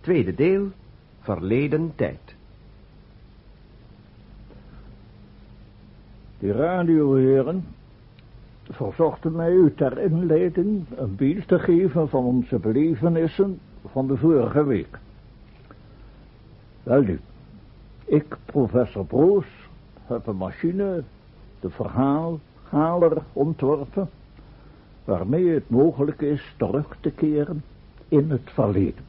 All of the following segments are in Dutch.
Tweede deel, verleden tijd. De radioheren verzochten mij u ter inleiding een beeld te geven van onze belevenissen van de vorige week. Welnu, ik, professor Broos, heb een machine, de verhaalhaler, ontworpen, waarmee het mogelijk is terug te keren in het verleden.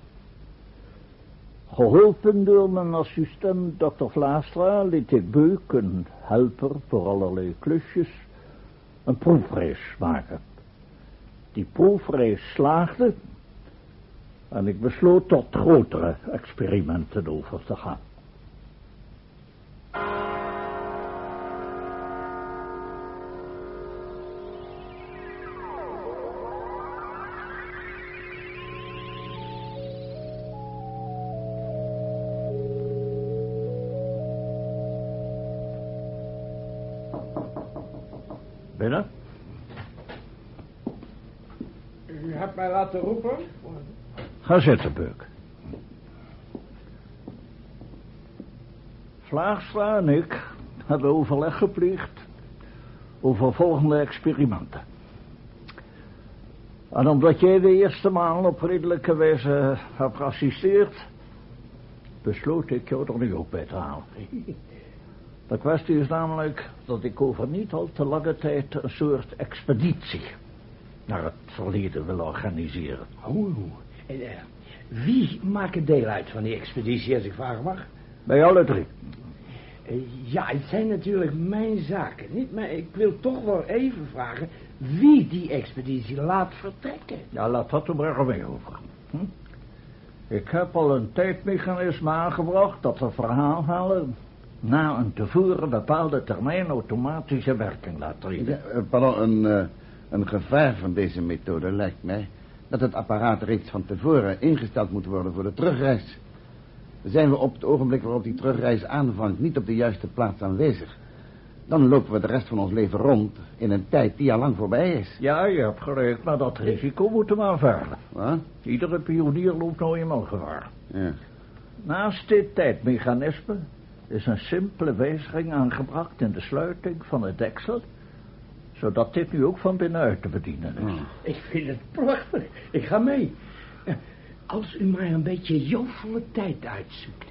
Geholpen door mijn assistent Dr. Vlaastra liet ik Beuk, een helper voor allerlei klusjes, een proefreis maken. Die proefreis slaagde en ik besloot tot grotere experimenten over te gaan. Binnen? U hebt mij laten roepen? Ga zitten, Beuk. Vlaagstra en ik hebben overleg gepleegd over volgende experimenten. En omdat jij de eerste maal op redelijke wijze hebt geassisteerd, besloot ik jou er nu ook bij te halen. De kwestie is namelijk dat ik over niet al te lange tijd een soort expeditie naar het verleden wil organiseren. Wie maakt deel uit van die expeditie, als ik vragen mag? Bij alle drie. Ja, het zijn natuurlijk mijn zaken, niet? Maar ik wil toch wel even vragen wie die expeditie laat vertrekken. Ja, laat dat er maar mee over. Ik heb al een tijdmechanisme aangebracht dat de verhaalhaler na een tevoren bepaalde termijn automatische werking laat treden. Een gevaar van deze methode lijkt mij dat het apparaat reeds van tevoren ingesteld moet worden voor de terugreis. Zijn we op het ogenblik waarop die terugreis aanvangt niet op de juiste plaats aanwezig, dan lopen we de rest van ons leven rond in een tijd die al lang voorbij is. Ja, je hebt gelijk, maar dat risico moeten we aanvaarden. Wat? Iedere pionier loopt nou eenmaal gevaar. Ja. Naast dit tijdmechanisme is een simpele wijziging aangebracht in de sluiting van het deksel, zodat dit nu ook van binnenuit te bedienen is. Ik vind het prachtig. Ik ga mee. Als u maar een beetje jovolle tijd uitzoekt.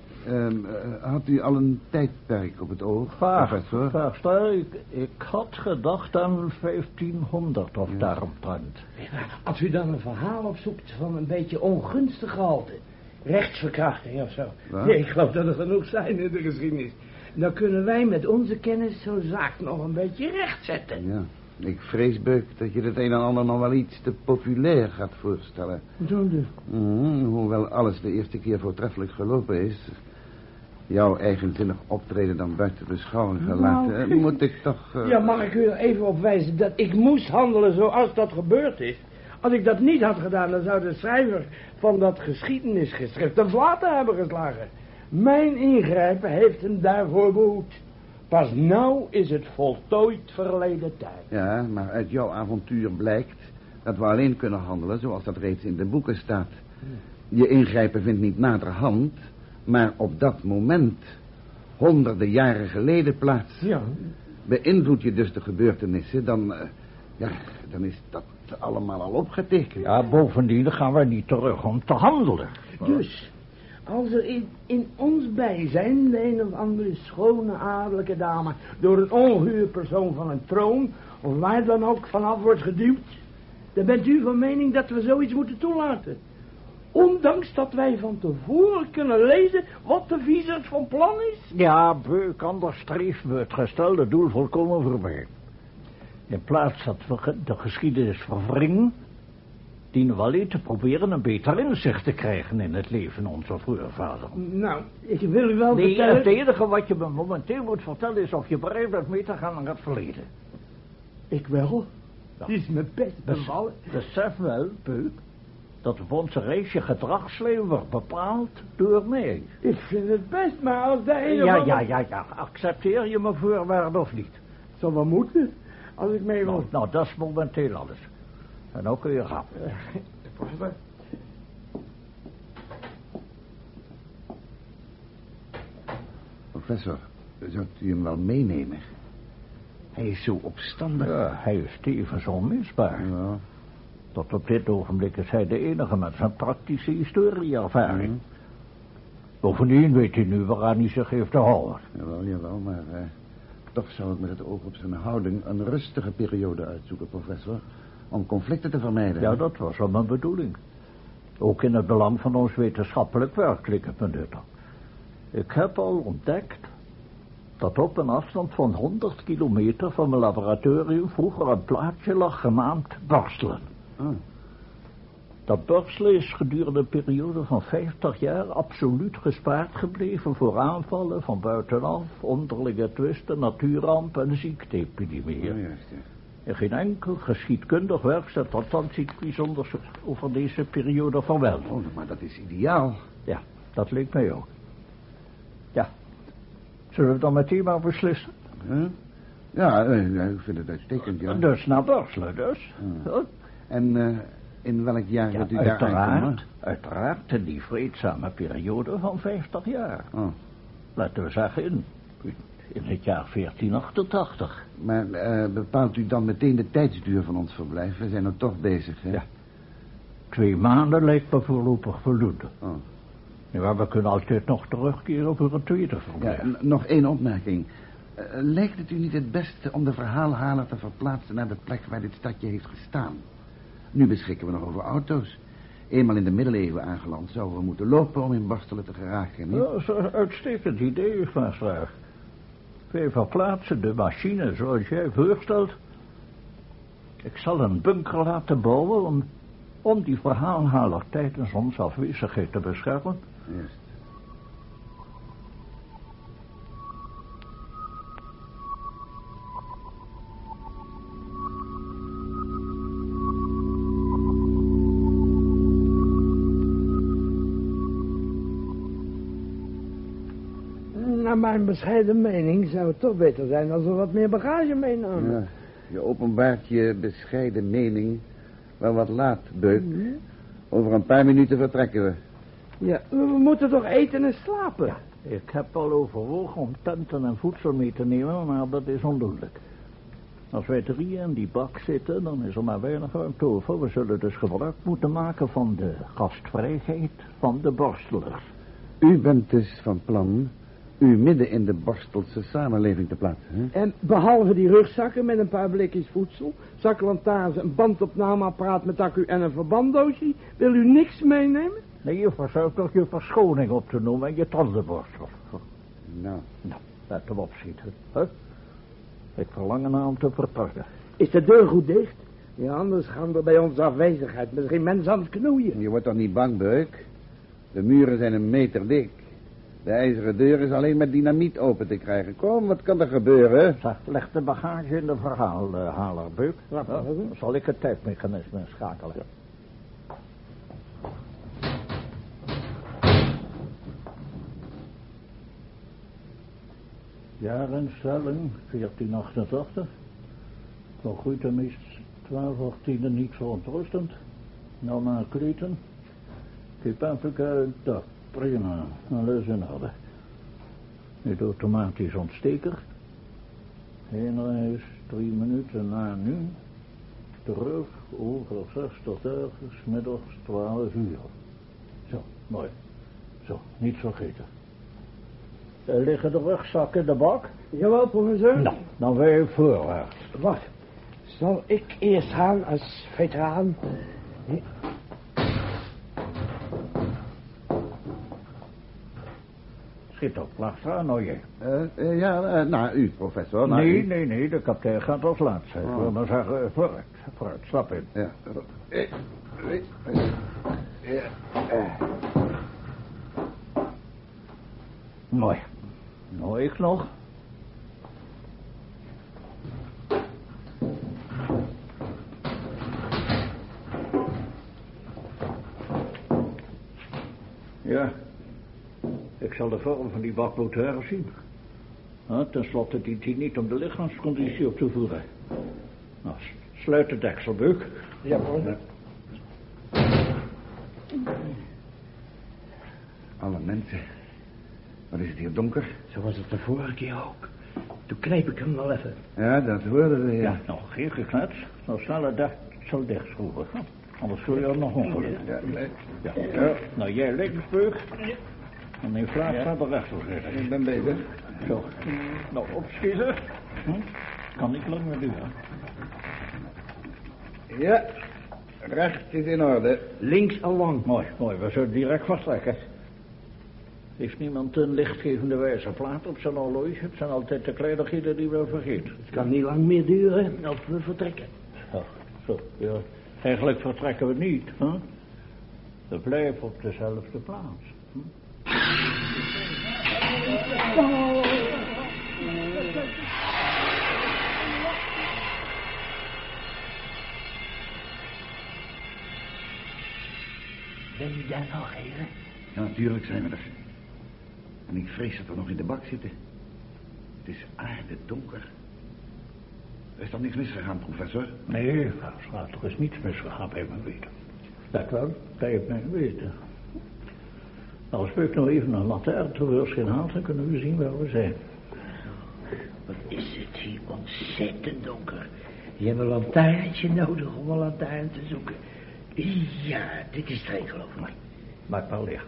Had u al een tijdperk op het oog, professor? Vaag. Ik had gedacht aan 1500 of daaromtrent. Als u dan een verhaal opzoekt van een beetje ongunstig gehalte, rechtsverkrachting of zo. Wat? Nee, ik geloof dat er genoeg zijn in de geschiedenis. Dan kunnen wij met onze kennis zo'n zaak nog een beetje rechtzetten. Ja, ik vrees, Beuk, dat je het een en ander nog wel iets te populair gaat voorstellen. Zo dus. Hoewel alles de eerste keer voortreffelijk gelopen is, jouw eigenzinnig optreden dan buiten beschouwing gelaten, moet ik toch... Ja, mag ik u er even op wijzen dat ik moest handelen zoals dat gebeurd is? Als ik dat niet had gedaan, dan zou de schrijver van dat geschiedenisgeschrift de vlaten hebben geslagen. Mijn ingrijpen heeft hem daarvoor behoed. Pas nou is het voltooid verleden tijd. Ja, maar uit jouw avontuur blijkt dat we alleen kunnen handelen zoals dat reeds in de boeken staat. Je ingrijpen vindt niet naderhand, maar op dat moment, honderden jaren geleden plaats. Ja. Beïnvloed je dus de gebeurtenissen, dan is dat allemaal al opgetekend. Ja, bovendien gaan we niet terug om te handelen. Dus, als er in ons bijzijn de een of andere schone adellijke dame door een ongehuurde persoon van een troon, of waar dan ook vanaf wordt geduwd, dan bent u van mening dat we zoiets moeten toelaten. Ondanks dat wij van tevoren kunnen lezen wat de viezerd van plan is. Ja, Beuk, anders streeft we het gestelde doel volkomen voorbij. In plaats dat we de geschiedenis verwringen, dienen we alleen te proberen een beter inzicht te krijgen in het leven onze voorvaderen. Nou, ik wil u wel Nee, vertellen... het enige wat je me momenteel moet vertellen is of je bereid bent mee te gaan naar het verleden. Ik wel. Ja. Het is me best bevallen. Besef wel, Beuk, dat op onze reis je gedragslijn wordt bepaald door mij. Ik vind het best, maar als de ene... Ja. Accepteer je mijn voorwaarden of niet? Zal wel moeten, als ik mee wil. Nou, dat is momenteel alles. En nou kun je gaan. Professor, zou u hem wel meenemen? Hij is zo opstandig. Ja, hij is tevens onmisbaar. Ja. Tot op dit ogenblik is hij de enige met zijn praktische historieervaring. Bovendien weet hij nu waaraan hij zich heeft te houden. Jawel, maar toch zou ik met het oog op zijn houding een rustige periode uitzoeken, professor. Om conflicten te vermijden. Ja, dat was wel mijn bedoeling. Ook in het belang van ons wetenschappelijk werk ligt het me nuttig. Ik heb al ontdekt dat op een afstand van 100 kilometer van mijn laboratorium vroeger een plaatsje lag genaamd Borstelen. Dat Borstelen is gedurende een periode van 50 jaar absoluut gespaard gebleven voor aanvallen van buitenaf, onderlinge twisten, natuurrampen en ziekteepidemieën. Ja, juist, ja. En geen enkel geschiedkundig werk zet althans iets bijzonders over deze periode van wel. Oh, maar dat is ideaal. Ja, dat leek mij ook. Ja, zullen we dan meteen maar beslissen? Huh? Ja, ik vind het uitstekend, ja. Dus naar Borstelen, dus. Huh? En in welk jaar wordt u daar aankomen? Uiteraard in die vreedzame periode van 50 jaar. Oh. Laten we zeggen in het jaar 1488. Maar bepaalt u dan meteen de tijdsduur van ons verblijf? We zijn er toch bezig, hè? Ja. 2 maanden lijkt me voorlopig voldoende. Oh. Ja, maar we kunnen altijd nog terugkeren voor een tweede verblijf. Ja, nog 1 opmerking. Lijkt het u niet het beste om de verhaalhaler te verplaatsen naar de plek waar dit stadje heeft gestaan? Nu beschikken we nog over auto's. Eenmaal in de middeleeuwen aangeland zouden we moeten lopen om in Borstelen te geraken, niet? Ja, dat is een uitstekend idee, Vaasraag. Wij verplaatsen de machine zoals jij voorstelt. Ik zal een bunker laten bouwen om die verhaalhaler tijdens onze afwezigheid te beschermen. Juist. Naar mijn bescheiden mening zou het toch beter zijn als we wat meer bagage meenamen. Ja, je openbaart je bescheiden mening wel wat laat, Beuk. Over een paar minuten vertrekken we. Ja, we moeten toch eten en slapen? Ja, ik heb al overwogen om tenten en voedsel mee te nemen, maar dat is ondoenlijk. Als wij 3 in die bak zitten, dan is er maar weinig ruimte over. We zullen dus gebruik moeten maken van de gastvrijheid van de Borstelers. U bent dus van plan u midden in de Borstelse samenleving te plaatsen, hè? En behalve die rugzakken met een paar blikjes voedsel, zaklantaarns, een bandopnameapparaat met accu en een verbanddoosje, wil u niks meenemen? Nee, je verzuimt toch je verschoning op te noemen en je tandenborstel. Nou. Nou, laten we opschieten. Huh? Ik verlang ernaar om te vertrekken. Is de deur goed dicht? Ja, anders gaan we bij onze afwezigheid misschien mensen aan het knoeien. Je wordt toch niet bang, Beuk? De muren zijn 1 meter dik. De ijzeren deur is alleen met dynamiet open te krijgen. Kom, wat kan er gebeuren? Zeg, leg de bagage in de verhaalhaler, Beuk. Ja, Dan zal ik het tijdmechanisme schakelen. Ja. Jaarinstelling 1488. Volgroeid tenminste 12/18 niet verontrustend. Nou naar Kleten. Kip Afrika, dat prima. Alles in orde. Niet automatisch ontsteker. Heenreis 3 minuten na nu. Terug over 6 tot ergens middags 12 uur. Zo, mooi. Zo, niet vergeten. Liggen de rugzakken in de bak? Jawel, professor. Nou, dan wij voorwaarts. Wacht. Zal ik eerst gaan als veteraan? Schiet op, Plagstra, nou jij. Nou, u, professor. Nee, de kapitein gaat als laatste. Ik wil maar zeggen, vooruit, stap in. Ja. Mooi. Nou, ik nog. Ja. Ik zal de vorm van die bak moeten herzien. Ten slotte dient hij niet om de lichaamsconditie op te voeren. Nou, sluit de deksel, Beuk. Ja, professor. Alle mensen Wat is het hier donker? Zo was het de vorige keer ook. Toen knijp ik hem wel even. Ja, dat hoorden we, Ja, nou, geen gekletst. Nou, snel het zal dichtschroeven. Anders zul je er nog hongeren. Ja. Nou, jij linksbeug. En in plaats gaat er rechter zitten. Ik ben bezig. Zo. Nou, opschieten. Kan niet lang meer duren. Ja, rechts is in orde. Links al lang. Mooi, we zullen direct vertrekken. Heeft niemand een lichtgevende wijzerplaat op zijn horloge? Het zijn altijd de kleinigheden die we vergeten. Het kan niet lang meer duren als we vertrekken. Ja, zo, ja. Eigenlijk vertrekken we niet, hè? We blijven op dezelfde plaats. Ben je daar nog, heren? Ja, natuurlijk zijn we er. En ik vrees dat we nog in de bak zitten. Het is aardedonker. Er is toch niks misgegaan, professor? Nee, er is niets misgegaan bij mijn weten. Dat wel, bij mijn weten. Nou, als we nou even een lantaarn tevoorschijn haalt, dan kunnen we zien waar we zijn. Wat is het hier ontzettend donker. Je hebt een lantaarntje nodig om een lantaarn te zoeken. Ja, dit is het geloof ik. Maak maar licht.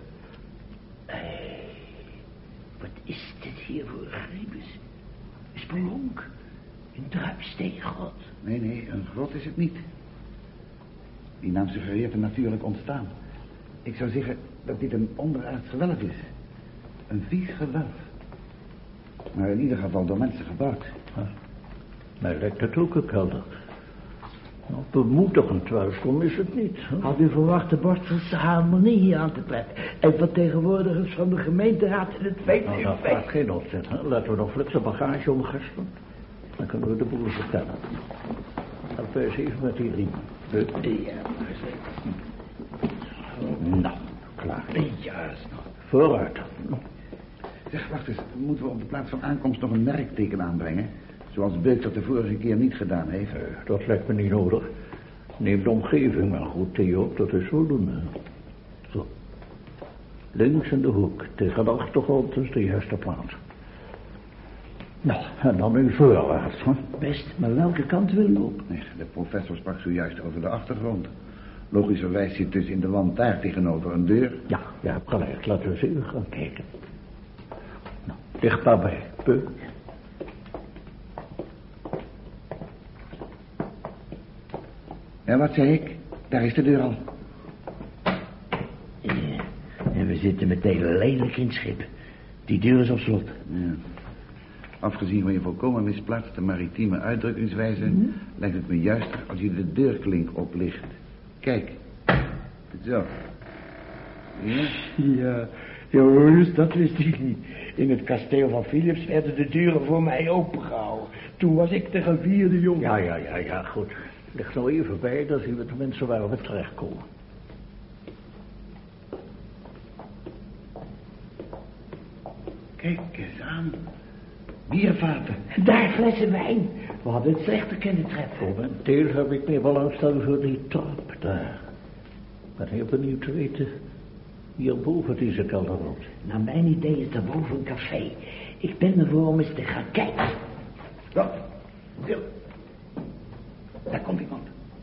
Wat is dit hier voor griebus? Een spelonk. Een druipsteengrot. Nee, een grot is het niet. Die naam suggereert een natuurlijk ontstaan. Ik zou zeggen dat dit een onderaards gewelf is. Een vies gewelf. Maar in ieder geval door mensen gebouwd. Mij lijkt het ook een kelder. Nou, bemoedigend welkom is het niet. Hè? Had u verwacht de Borstelse harmonie hier aan te treffen? En vertegenwoordigers van de gemeenteraad in het feit. Nou, dat vraagt geen opzet. Hè? Laten we nog flitse bagage omgesten. Dan kunnen we de boel vertellen. Help eens even met die riem. Ja, Nou, klaar. ja. Vooruit. Zeg, wacht eens. Moeten we op de plaats van aankomst nog een merkteken aanbrengen? Zoals Beuk dat de vorige keer niet gedaan heeft. Dat lijkt me niet nodig. Neem de omgeving maar goed, Theo. Dat is voldoende. Zo. Links in de hoek. Tegen de achtergrond is de juiste plaats. Nou, en dan nu voorwaarts, hè? Best, maar welke kant wil u op? Nee, de professor sprak zojuist over de achtergrond. Logischerwijs zit dus in de wand daar tegenover een deur. Ja, je hebt gelijk. Laten we eens even gaan kijken. Nou, dichtbij. Beuk. Ja, wat zei ik? Daar is de deur al. En we zitten meteen lelijk in het schip. Die deur is op slot. Ja. Afgezien van je volkomen misplaatste maritieme uitdrukkingswijze... lijkt het me juister als je de deurklink oplicht. Kijk. Zo. Ja? Ja, jongens, dat wist ik niet. In het kasteel van Philips werden de deuren voor mij opengehouden. Toen was ik de gevierde jongen. Ja, goed. Ligt nou even bij, dan zien we tenminste waar we terechtkomen. Kijk eens aan. Biervaten. Daar flessen wijn. We hadden het slechter kunnen treffen. Momenteel heb ik meer belangstelling voor die trap daar. Ik ben heel benieuwd te weten hierboven deze kelder rond. Naar mijn idee is daarboven een café. Ik ben ervoor om eens te gaan kijken. Stop. Stil. Daar komt iemand.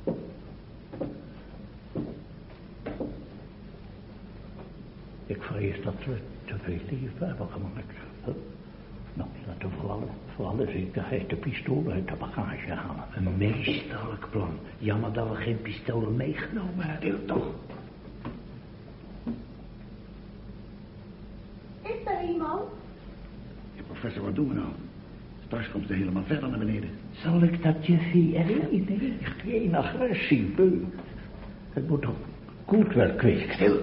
Ik vrees dat we te veel leven hebben gemaakt. Nou, laten we voor alle zekerheid de pistool uit de bagage halen. Een meesterlijk plan. Jammer dat we geen pistolen meegenomen hebben. Stil toch. Is er iemand? Ja, professor, wat doen we nou? Straks komt ze helemaal verder naar beneden. Zal ik dat juffie even... Nee, geen agressie, Beuk. Het moet toch goed wel kweken. Stil.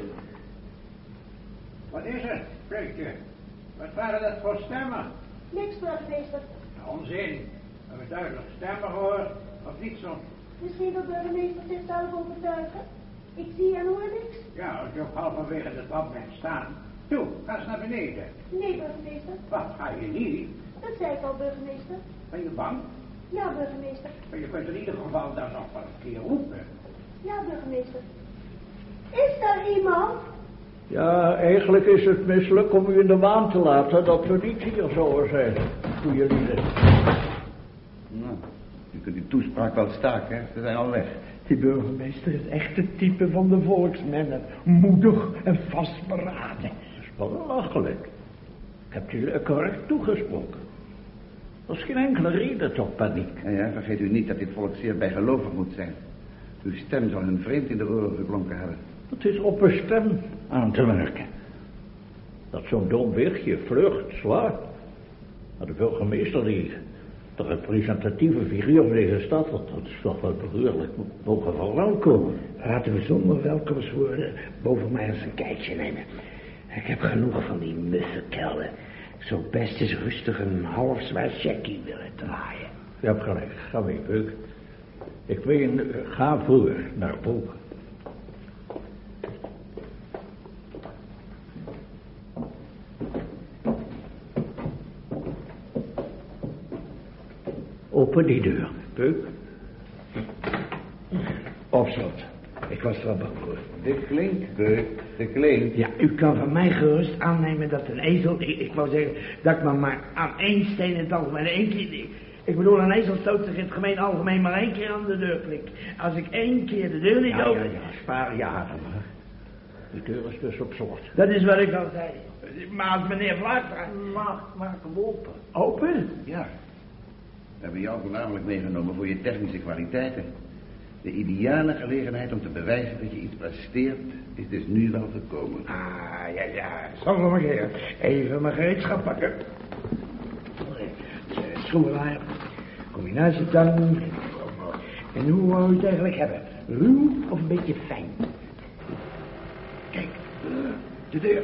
Wat is het, spreekje? Wat waren dat voor stemmen? Niks, burgemeester. Onzin. Hebben we duidelijk stemmen gehoord? Of niet zo? Misschien wil burgemeester zichzelf overtuigen. Ik zie en hoor niks. Ja, als je op halverwege de trap bent staan. Toe, ga eens naar beneden. Nee, burgemeester. Wat, ga je niet? Dat zei ik al, burgemeester. Ben je bang? Ja, burgemeester. Maar je kunt in ieder geval dan nog wel een keer roepen. Ja, burgemeester. Is er iemand? Ja, eigenlijk is het misselijk om u in de waan te laten dat we niet hier zouden zijn. Goeie lieden. Nou, u kunt die toespraak wel staken, hè? Ze zijn al weg. Die burgemeester is echt het type van de volksmannen. Moedig en vastberaden. Dat is wel belachelijk. Ik heb die correct toegesproken. Er is geen enkele reden tot paniek. Ja, vergeet u niet dat dit volk zeer bijgelovig moet zijn. Uw stem zal hun vreemd in de oren geklonken hebben. Het is op een stem aan te merken. Dat zo'n dom wichtje vlucht, zwaar. Maar de burgemeester, die de representatieve figuur van deze stad, dat is toch wel behoorlijk mogen verwelkomen. Laten we zonder welkomstwoorden boven mij eens een kijkje nemen. Ik heb genoeg van die muffe kelden. Ik zou best eens rustig een half zwaar checkie willen draaien. Je hebt gelijk, ga mee, Beuk. Ik ga voor naar boven. Open die deur, Beuk. Op slot. Ik was er al bang voor. De klink, Beuk, de klink. Ja, u kan van mij gerust aannemen dat een ezel... Ik wou zeggen dat ik me maar aan één steen in het algemeen... Ik bedoel, een ezel stoot zich in het gemeen algemeen maar 1 keer aan de deur klik. Als ik 1 keer de deur niet open... Ja, spaar je adem. De deur is dus op slot. Dat is wat ik al zei. Maar als meneer vraagt... Maak hem open. Open? Ja. We hebben jou voornamelijk meegenomen voor je technische kwaliteiten. De ideale gelegenheid om te bewijzen dat je iets presteert, is dus nu wel gekomen. Ah, ja. Zal we maar even mijn gereedschap pakken. Schroevendraaier, combinatietang. En hoe wou u het eigenlijk hebben? Ruw of een beetje fijn? Kijk, de deur.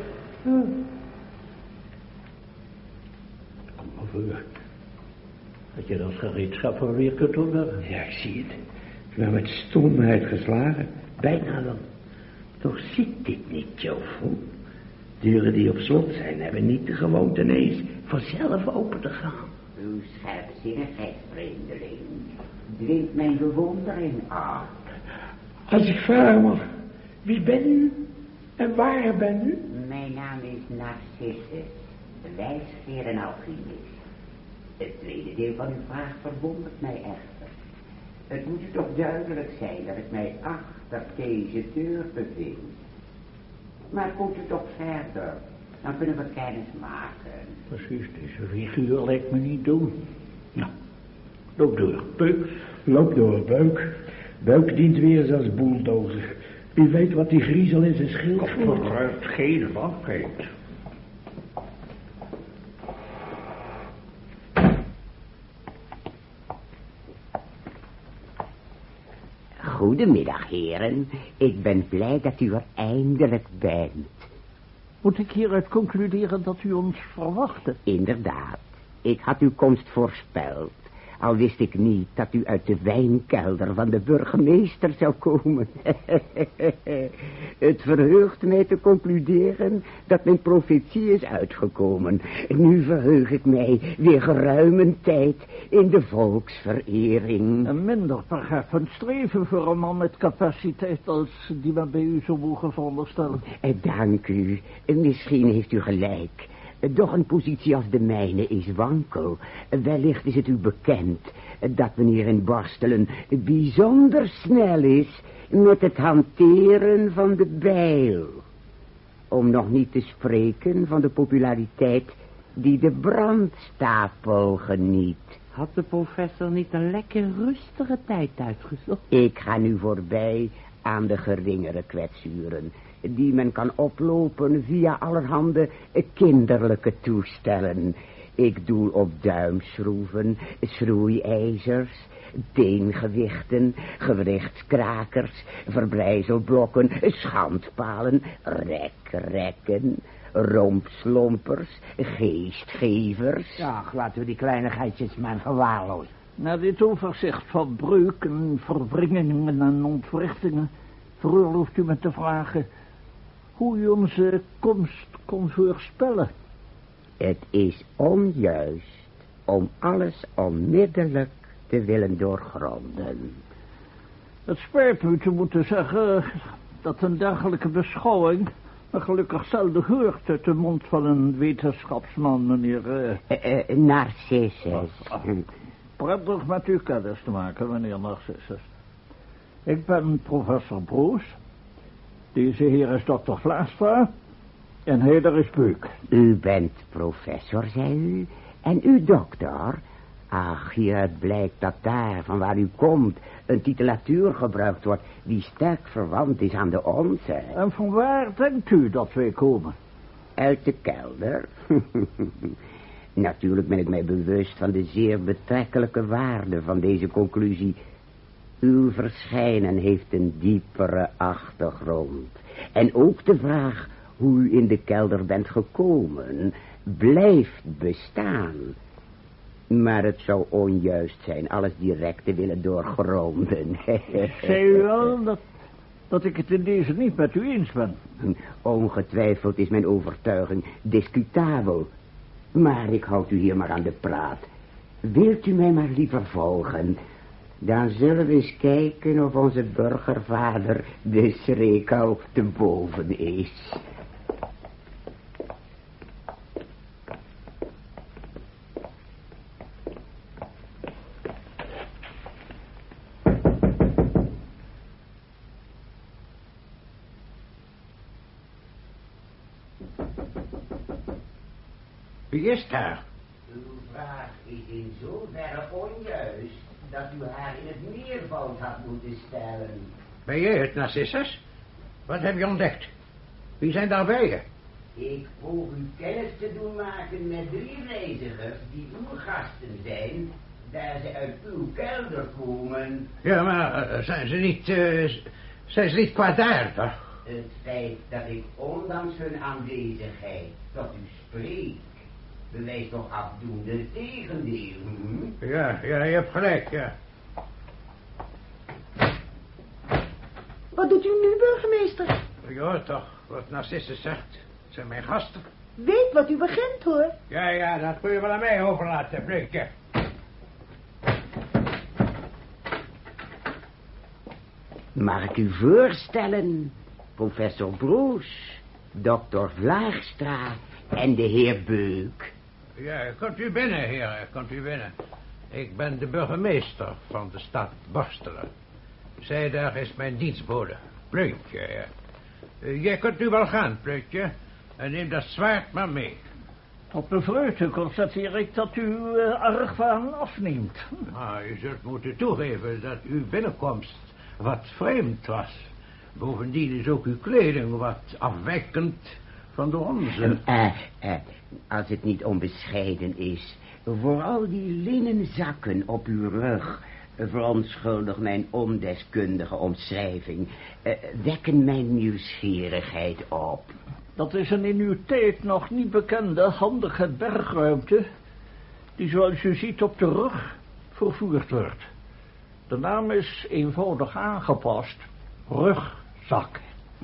Kom maar voor. Dat je dat gereedschap er weer kunt ontwerpen. Ja, ik zie het. Ik ben met stomheid geslagen. Bijna dan. Toch zit dit niet, Jovo. Deuren die op slot zijn, hebben niet de gewoonte ineens vanzelf open te gaan. Uw scherpzinnigheid, vreemdeling, dwingt mijn bewondering aan. Als ik vragen mag, wie ben u en waar ben u? Mijn naam is Narcissus, wijsgeer en alchemist. Het tweede deel van uw vraag verwondert mij echter. Het moet u toch duidelijk zijn dat ik mij achter deze deur bevind. Maar komt u toch verder, dan kunnen we kennis maken. Precies, deze figuur lijkt me niet doen. Nou, loop door, Beuk. Loop door, Beuk. Beuk dient weer als bulldozer. U weet wat die griezel in zijn schild Kom voert. vooruit, geen wapheid. Goedemiddag, heren. Ik ben blij dat u er eindelijk bent. Moet ik hieruit concluderen dat u ons verwachtte? Inderdaad. Ik had uw komst voorspeld. Al wist ik niet dat u uit de wijnkelder van de burgemeester zou komen. Het verheugt mij te concluderen dat mijn profetie is uitgekomen. Nu verheug ik mij weer geruime tijd in de volksverering. Een minder verheffend streven voor een man met capaciteit als die men bij u zou mogen veronderstellen. Dank u. Misschien heeft u gelijk. Doch een positie als de mijne is wankel. Wellicht is het u bekend dat meneer in Borstelen bijzonder snel is met het hanteren van de bijl. Om nog niet te spreken van de populariteit die de brandstapel geniet. Had de professor niet een lekker rustige tijd uitgezocht? Ik ga nu voorbij aan de geringere kwetsuren die men kan oplopen via allerhande kinderlijke toestellen. Ik doel op duimschroeven, schroeijzers, teengewichten, gewrichtskrakers, verbrijzelblokken, schandpalen, rekrekken, rompslompers, geestgevers. Ja, laten we die kleinigheidjes maar verwaarlozen. Na dit overzicht van breuken, verwringingen en ontwrichtingen veroorlooft u me te vragen hoe u onze komst kon voorspellen. Het is onjuist om alles onmiddellijk te willen doorgronden. Het spijt me te moeten zeggen dat een dergelijke beschouwing Gelukkig zelden gehoord uit de mond van een wetenschapsman, meneer... Narcissus. Prettig met u kennis te maken, meneer Narcissus. Ik ben professor Broes. Deze heer is dokter Vlaastra. En hij daar is Beuk. U bent professor, zei u. En u dokter? Ach, hieruit blijkt dat daar, van waar u komt, een titulatuur gebruikt wordt die sterk verwant is aan de onze. En van waar denkt u dat wij komen? Uit de kelder. Natuurlijk ben ik mij bewust van de zeer betrekkelijke waarde van deze conclusie. Uw verschijnen heeft een diepere achtergrond. En ook de vraag hoe u in de kelder bent gekomen, blijft bestaan. Maar het zou onjuist zijn alles direct te willen doorgronden. Zei u wel dat ik het in deze niet met u eens ben? Ongetwijfeld is mijn overtuiging discutabel. Maar ik houd u hier maar aan de praat. Wilt u mij maar liever volgen? Dan zullen we eens kijken of onze burgervader de schreek al te boven is. Wie is daar? Uw vraag is in zoverre onjuist dat u haar in het meervoud had moeten stellen. Ben jij het, Narcissus? Wat heb je ontdekt? Wie zijn daar bij je? Ik poog u kennis te doen maken met 3 reizigers die uw gasten zijn, daar ze uit uw kelder komen. Ja, maar zijn ze niet kwaadaardig? Het feit dat ik ondanks hun aanwezigheid tot u spreek, bewijst toch afdoende het tegendeel, hm? Ja, je hebt gelijk, ja. Wat doet u nu, burgemeester? Je hoort toch wat Narcissus zegt. Het zijn mijn gasten. Weet wat u begint, hoor. Ja, dat kun je wel aan mij overlaten, Bleukje. Mag ik u voorstellen, professor Broes, dokter Vlaagstra en de heer Beuk? Ja, komt u binnen, heren, komt u binnen. Ik ben de burgemeester van de stad Borstelen. Zij daar is mijn dienstbode, Pleutje, ja. Jij kunt nu wel gaan, Pleutje, en neem dat zwaard maar mee. Tot mijn vreugde constateer ik dat u argwaan afneemt. Maar u zult moeten toegeven dat uw binnenkomst wat vreemd was. Bovendien is ook uw kleding wat afwijkend van de onze. Als het niet onbescheiden is, vooral die linnen zakken op uw rug, verontschuldig mijn ondeskundige omschrijving, wekken mijn nieuwsgierigheid op. Dat is een in uw tijd nog niet bekende handige bergruimte, die zoals u ziet op de rug vervoerd wordt. De naam is eenvoudig aangepast, rugzak.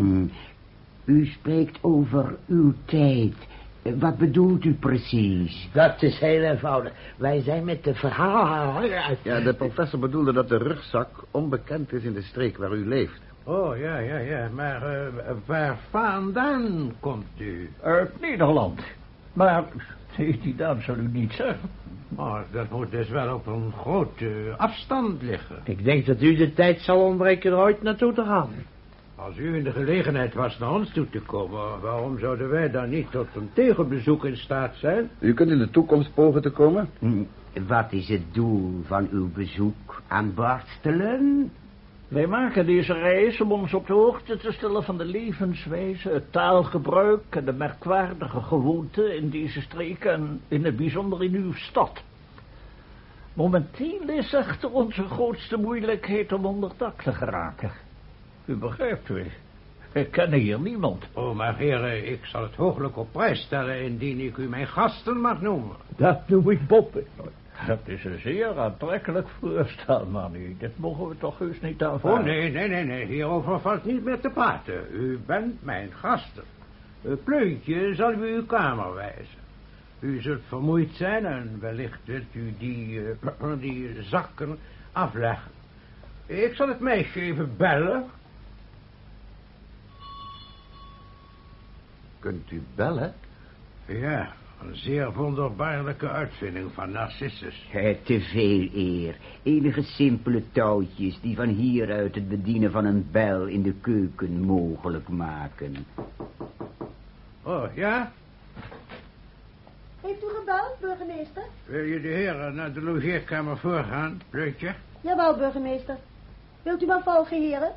U spreekt over uw tijd. Wat bedoelt u precies? Dat is heel eenvoudig. Wij zijn met de verhaal... Ja, de professor bedoelde dat de rugzak onbekend is in de streek waar u leeft. Oh, ja. Maar waar vandaan komt u? Uit Nederland. Maar die naam zal u niet zeggen. Maar dat moet dus wel op een grote afstand liggen. Ik denk dat u de tijd zal ontbreken er ooit naartoe te gaan. Als u in de gelegenheid was naar ons toe te komen, waarom zouden wij dan niet tot een tegenbezoek in staat zijn? U kunt in de toekomst pogen te komen? Wat is het doel van uw bezoek aan Borstelen? Wij maken deze reis om ons op de hoogte te stellen van de levenswijze, het taalgebruik en de merkwaardige gewoonten in deze streek en in het bijzonder in uw stad. Momenteel is echter onze grootste moeilijkheid om onder dak te geraken. U begrijpt u. We kennen hier niemand. Oh, maar heren, ik zal het hooglijk op prijs stellen indien ik u mijn gasten mag noemen. Dat noem ik Boppen. Dat is een zeer aantrekkelijk voorstel, man. Dat mogen we toch heus niet aanvaarden. Oh, nee. Hierover valt niet meer te praten. U bent mijn gasten. Pleutje zal u uw kamer wijzen. U zult vermoeid zijn en wellicht wilt u die zakken afleggen. Ik zal het meisje even bellen. Kunt u bellen? Ja, een zeer wonderbaarlijke uitvinding van Narcissus. Te veel eer. Enige simpele touwtjes die van hieruit het bedienen van een bel in de keuken mogelijk maken. Oh, ja? Heeft u gebeld, burgemeester? Wil je de heren naar de logeerkamer voorgaan, Pleutje? Jawel, burgemeester. Wilt u maar volgen, heren?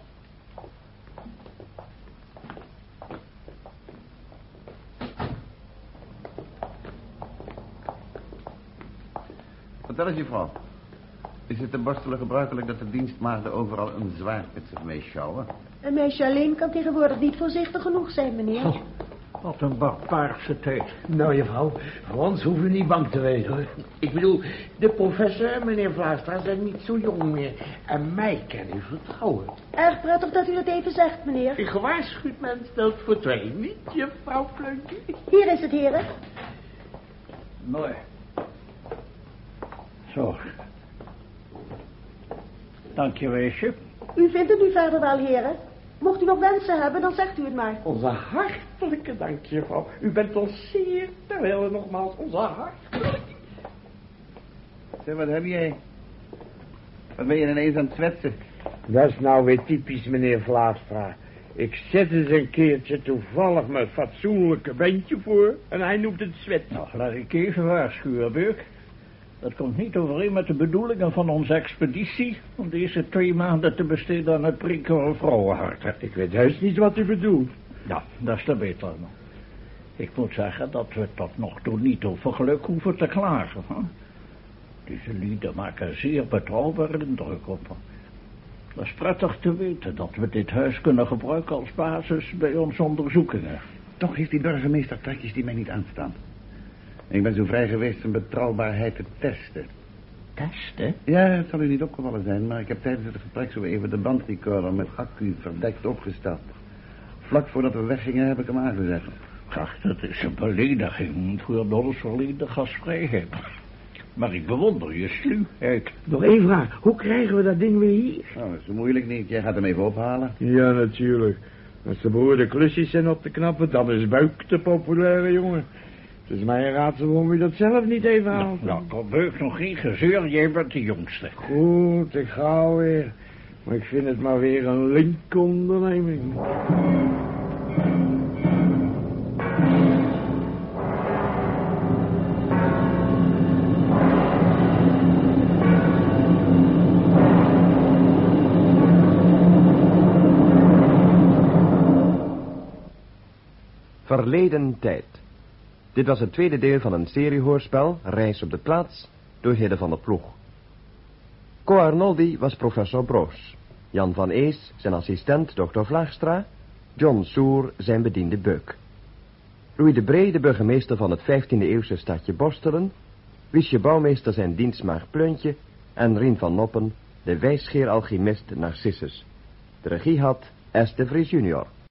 Vertel eens, juffrouw. Is het te Borstelen gebruikelijk dat de dienstmaagden overal een zwaard met zich meeschouwen? Een meisje alleen kan tegenwoordig niet voorzichtig genoeg zijn, meneer. Oh, wat een barbaarse tijd. Nou, juffrouw, voor ons hoeven u niet bang te wezen, hoor. Ik bedoel, de professor en meneer Vlaarstra zijn niet zo jong meer. En mij kan u vertrouwen. Erg prettig dat u dat even zegt, meneer. Een gewaarschuwd mens stelt voor twee, niet, juffrouw Pleutje? Hier is het, heren. Mooi. Zo. Dank je, weesje. U vindt het nu verder wel, heren. Mocht u nog wensen hebben, dan zegt u het maar. Onze hartelijke dank, juffrouw. U bent ons zeer terwijl nogmaals onze hartelijke... Zeg, wat heb jij? Wat ben je ineens aan het zwetsen? Dat is nou weer typisch meneer Vlaarstra. Ik zet eens een keertje toevallig mijn fatsoenlijke bandje voor en hij noemt het zwet. Nou, laat ik even waarschuwen, Beuk. Dat komt niet overeen met de bedoelingen van onze expeditie om deze 2 maanden te besteden aan het prikken van vrouwenharten. Ik weet juist niet wat u bedoelt. Ja, dat is te beter. Ik moet zeggen dat we tot nog toe niet over geluk hoeven te klagen. Hè? Deze lieden maken zeer betrouwbare indruk op me. Dat is prettig te weten dat we dit huis kunnen gebruiken als basis bij onze onderzoekingen. Toch heeft die burgemeester trekjes die mij niet aanstaan. Ik ben zo vrij geweest zijn betrouwbaarheid te testen. Testen? Ja, het zal u niet opgevallen zijn, maar ik heb tijdens het gesprek zo even de bandrecorder met accu verdekt opgesteld. Vlak voordat we weggingen heb ik hem aangezet. Ach, dat is een belediging voor ons verleden gastvrijheid. Maar ik bewonder je sluwheid. Nog één vraag. Hoe krijgen we dat ding weer hier? Nou, dat is zo moeilijk niet. Jij gaat hem even ophalen. Ja, natuurlijk. Als de behoorde klusjes zijn op te knappen, dan is Buik de populaire jongen. Het is mij een raadsel waarom u dat zelf niet even haalt. Nou, kom Beuk nog geen gezeur, jij bent de jongste. Goed, ik ga alweer. Maar ik vind het maar weer een linkonderneming. Verleden tijd. Dit was het tweede deel van een seriehoorspel, Reis op de plaats, door Hidde van der Ploeg. Co Arnoldi was professor Broos, Jan van Ees zijn assistent Dr. Vlaagstra, John Soer zijn bediende Beuk. Louis de Bree de burgemeester van het 15e-eeuwse stadje Borstelen, Wiesje bouwmeester zijn dienstmaagd Pleuntje en Rien van Noppen de wijsgeer alchemist Narcissus. De regie had S. de Vries junior.